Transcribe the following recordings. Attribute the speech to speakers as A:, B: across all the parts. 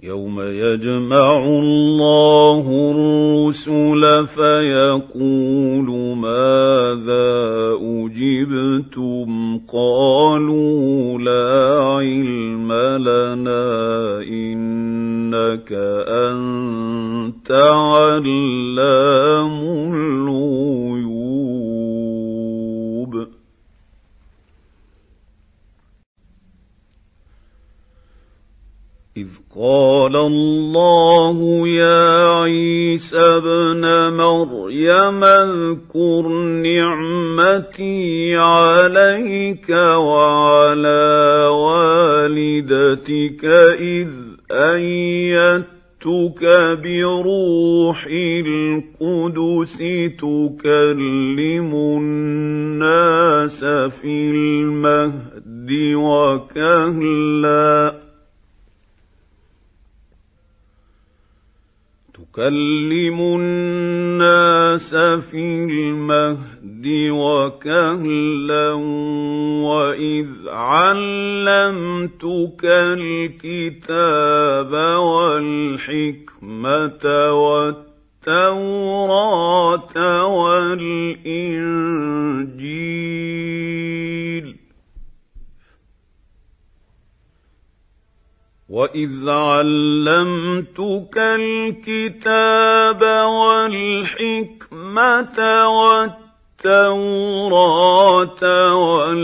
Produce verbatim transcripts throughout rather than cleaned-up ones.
A: يوم يجمع الله الرسل فيقول ماذا أجبتم قالوا لا علم لنا إنك أنت علام الغيوب. إذ قال الله يا عيسى ابن مريم اذكر نعمتي عليك وعلى والدتك إذ أيدتك بروح القدس تكلم الناس في المهد وكهلا تكلم الناس في المهد وكهلا وإذ علمتك الكتاب والحكمة والتوراة والإنجيل وإذ علمتك الكتاب والحكمة والتوراة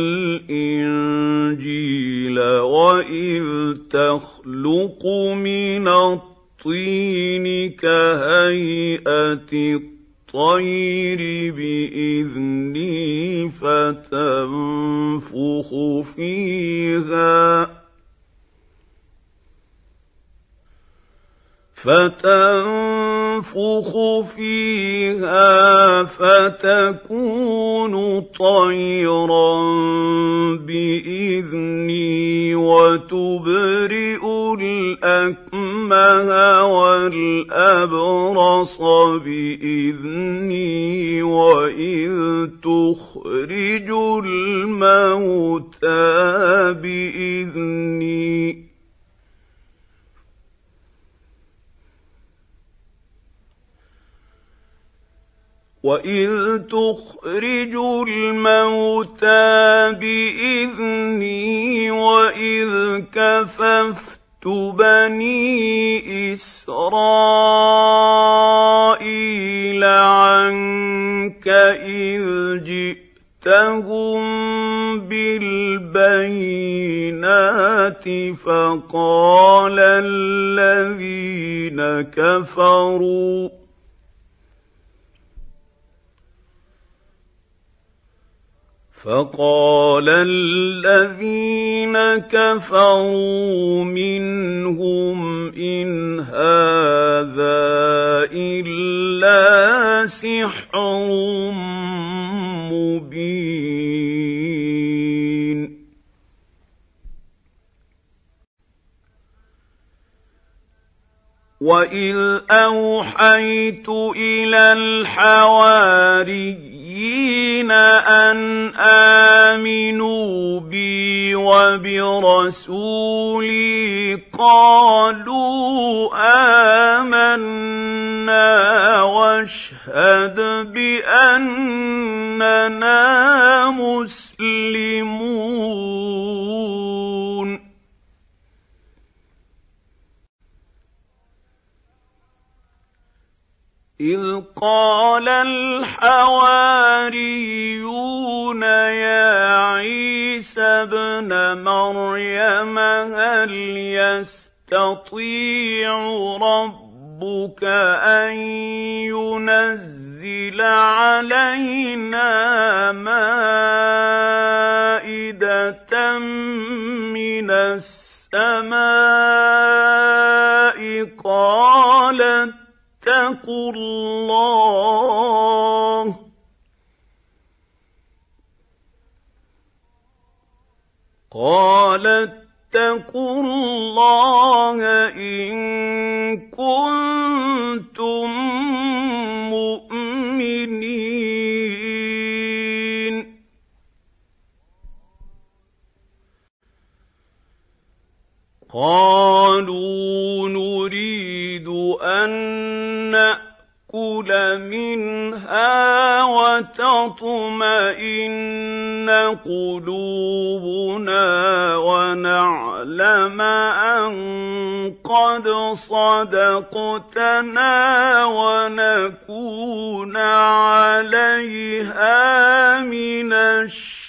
A: والإنجيل وإذ تخلق من الطين كهيئة الطير بإذني فتنفخ فيها فتنفخ فيها فتكون طيرا بإذني وتبرئ الأكمه والأبرص بإذني وإذ تخرج الموتى بإذني وإذ تخرج الموتى بإذني وإذ كففت بني إسرائيل عنك إذ جئتهم بالبينات فقال الذين كفروا فقال الذين كفروا منهم إن هذا إلا سحر مبين. وإذ أوحيت إلى الحواريين أن آمنوا بي وبرسولي قالوا آمنا واشهد بأننا مسلمون. إذ قال الحواريون يا عيسى ابن مريم هل يستطيع ربك أن ينزل علينا مائدة من السماء قال اتقوا الله قال اتقوا الله إن كنتم مؤمنين. قالوا منها وتطمئن قلوبنا ونعلم أن قد صدقتنا ونكون عليها من الشهداء